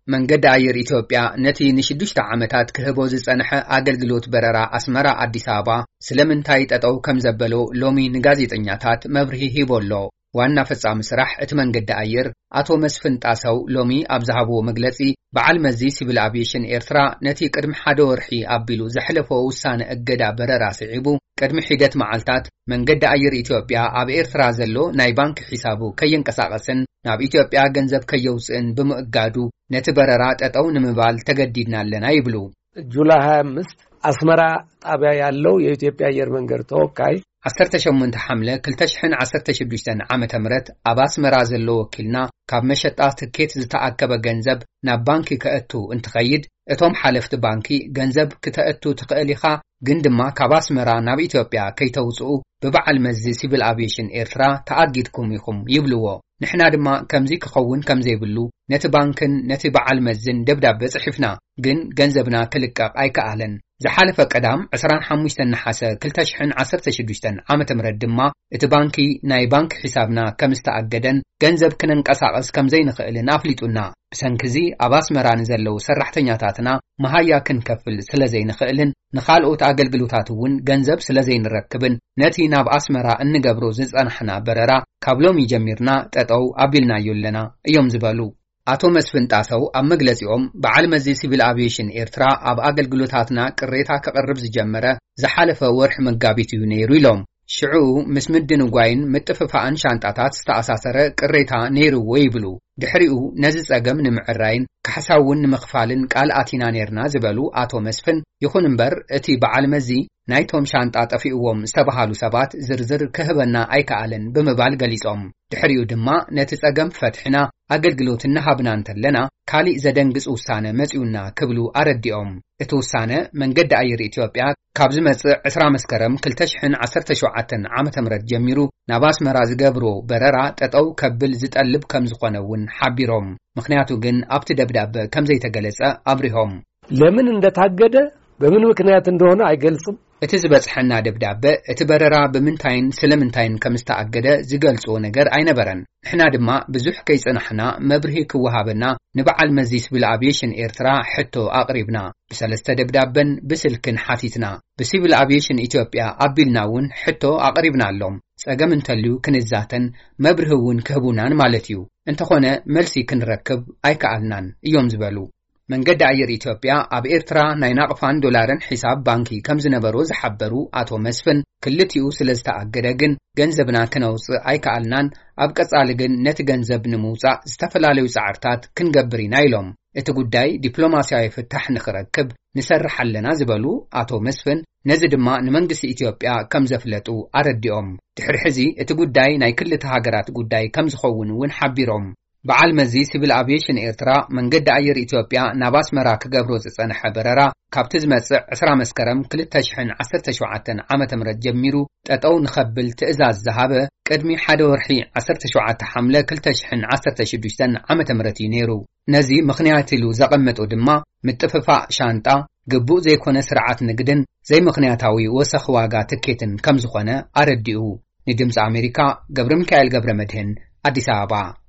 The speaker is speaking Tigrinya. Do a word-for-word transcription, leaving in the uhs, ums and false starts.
መንገድ አየር ኢትዮጵያ ነቲ ንሽዱሽተ ዓመታት ክህቦ ዝጸንሐ አገልግሎት በረራ አስመራ አዲስ አበባ ስለምንታይ ጠጠው ከም ዘበሎ ሎሚ ንጋዜጠኛታት መብርሂ ሂቦሎ ዋና ፈጻሚ ስራሕ እቲ መንገድ አየር አቶ መስፍን ጣሰው ሎሚ አብዛሃቦ መግለጺ በዓል መዚ ሲቪል አቪዬሽን ኤርትራ ነቲ ቅድም ሓደ ወርሒ አቢሉ ዘሕለፎ ውሳነ እገዳ በረራ ስዒቡ ቅድሚ ሒደት መዓልታት መንገድ አየር ኢትዮጵያ ኣብ ኤርትራ ዘሎ ናይ ባንክ ሒሳቡ ከየንቀሳቀስን ናብ ኢትዮጵያ ገንዘብ ከየውፅን ብምእጋዱ ነቲ በረራ ጠጠው ንምባል ተገዲድና ኣለና ይብሉ። ጁላይ ሃያ አምስት አስመራ ጣቢያ ያለው የኢትዮጵያ አየር መንገድ ተወካይ ዓሰርተ ሸሞንተ ሐምለ ክልተ ሽሕን ዓሰርተ ሽዱሽተ ዓመተ ምህረት ኣብ አስመራ ዘሎ ወኪልና ካብ መሸጣ ትኬት ዝተኣከበ ገንዘብ ናብ ባንኪ ከእቱ እንትኸይድ እቶም ሓለፍቲ ባንኪ ገንዘብ ክተእቱ ትኽእል ኢኻ ግን ድማ ካብ አስመራ ናብ ኢትዮጵያ ከይተውፅኡ ብበዓል መዚ ሲቪል አቪዬሽን ኤርትራ ተኣጊድኩም ኢኹም ይብልዎ። ንሕና ድማ ከምዚ ክኸውን ከም ዘይብሉ ነቲ ባንክን ነቲ በዓል መዝን ደብዳቤ ጽሒፍና ግን ገንዘብና ክልቀቕ ኣይከኣለን። ዝሓለፈ ቀዳም عشرين وخمسة ነሐሰ ክልተ ሽሕን ዓሰርተ ሽዱሽተ ዓመተ ምህረት ድማ እቲ ባንኪ ናይ ባንክ ሒሳብና ከም ዝተኣገደን ገንዘብ ክነንቀሳቐስ ከም ዘይንኽእልን ኣፍሊጡና። ብሰንኪዚ ኣብ አስመራ ንዘለዉ ሰራሕተኛታትና መሃያ ክንከፍል ስለ ዘይንኽእልን ንኻልኦት ኣገልግሎታት እውን ገንዘብ ስለ ዘይንረክብን ነቲ ናብ አስመራ እንገብሮ ዝጸንሕና በረራ ካብ ሎሚ ጀሚርና ጠጠው ኣቢልናዮ ኣለና እዮም ዝበሉ። አቶ መስፍን ጣሰው ኣብ መግለጺኦም በዓል መዚ ሲቪል አቪዬሽን ኤርትራ ኣብ ኣገልግሎታትና ቅሬታ ከቕርብ ዝጀመረ ዝሓለፈ ወርሒ መጋቢት እዩ ነይሩ ኢሎም። ሽዑ ምስ ምድን ጓይን ምጥፍፋእን ሻንጣታት ዝተኣሳሰረ ቅሬታ ነይሩዎ ይብሉ። ድሕሪኡ ነዚ ጸገም ንምዕራይን ካሕሳውን ንምኽፋልን ቃል ኣቲና ነርና ዝበሉ አቶ መስፍን ይኹን እምበር እቲ በዓል መዚ ናይቶም ሻንጣ ጠፊእዎም ዝተባሃሉ ሰባት ዝርዝር ክህበና ኣይከኣለን ብምባል ገሊጾም። ድሕሪኡ ድማ ነቲ ጸገም ፈትሕና አገልግሎት እናሃብና እንተለና ካሊእ ዘደንግጽ ውሳነ መጺኡና ክብሉ አረዲኦም። እቲ ውሳነ መንገድ አየር ኢትዮጵያ ካብ ዝመጽእ ዕስራ መስከረም ክልተ ሽሕን ዓሰርተ ሸውዓተ ዓመተ ምህረት ጀሚሩ ናብ አስመራ ዝገብሮ በረራ ጠጠው ከብል ዝጠልብ ከም ዝኾነውን ሓቢሮም። ምክንያቱ ግን ኣብቲ ደብዳቤ ከም ዘይተገለጸ አብሪሆም። ለምን እንደታገደ በምን ምክንያት እንደሆነ አይገልጽም። እቲ ዝበጽሐና ደብዳቤ እቲ በረራ ብምንታይን ስለምንታይን ከም ዝተኣገደ ዝገልጾ ነገር ኣይነበረን። ንሕና ድማ ብዙሕ ከይጽናሕና መብርሂ ክወሃበና ንበዓል መዚ ሲቪል አቪዬሽን ኤርትራ ሕቶ አቅሪብና ብሰለስተ ደብዳቤን ብስልክን ሓቲትና ብሲቪል አቪዬሽን ኢትዮጵያ ኣቢልና እውን ሕቶ አቅሪብና ኣሎም። ጸገም እንተልዩ ክንዛተን መብርሂ እውን ክህቡናን ማለት እዩ። እንተኾነ መልሲ ክንረክብ ኣይከኣልናን እዮም ዝበሉ። መንገድ አየር ኢትዮጵያ ኣብ ኤርትራ ናይ ናቕፋን ዶላርን ሒሳብ ባንኪ ከም ዝነበሩ ዝሓበሩ አቶ መስፍን ክልቲኡ ስለ ዝተኣገደ ግን ገንዘብና ክነውፅእ ኣይከኣልናን ኣብ ቀጻሊ ግን ነቲ ገንዘብ ንምውፃእ ዝተፈላለዩ ጻዕርታት ክንገብር ኢና ኢሎም። እቲ ጉዳይ ዲፕሎማስያዊ ፍታሕ ንኽረክብ ንሰርሕ ኣለና ዝበሉ አቶ መስፍን ነዚ ድማ ንመንግስቲ ኢትዮጵያ ከም ዘፍለጡ አረዲኦም። ድሕሪ ሕዚ እቲ ጉዳይ ናይ ክልተ ሃገራት ጉዳይ ከም ዝኸውን እውን ሓቢሮም። በዓል መዚ ሲቪል አቪዬሽን ኤርትራ መንገድ አየር ኢትዮጵያ ናብ አስመራ ክገብሮ ዝጸንሐ በረራ ካብቲ ዝመጽእ ዕስራ መስከረም ክልተ ሽሕን ዓሰርተ ሸውዓተ ዓመተ ምህረት ጀሚሩ ጠጠው ንኸብል ትእዛዝ ዝሃበ ቅድሚ ሓደ ወርሒ ዓሰርተ ሸውዓተ ሐምለ ክልተ ሽሕን ዓሰርተ ሽዱሽተ ዓመተ ምህረት እዩ ነይሩ። ነዚ ምኽንያት ኢሉ ዘቐመጦ ድማ ምጥፍፋእ ሻንጣ ግቡእ ዘይኮነ ስርዓት ንግድን ዘይምኽንያታዊ ወሰኽ ዋጋ ትኬትን ከም ዝኾነ አረዲኡ። ንድምፂ አሜሪካ ገብረ ሚካኤል ገብረ መድህን አዲስ አበባ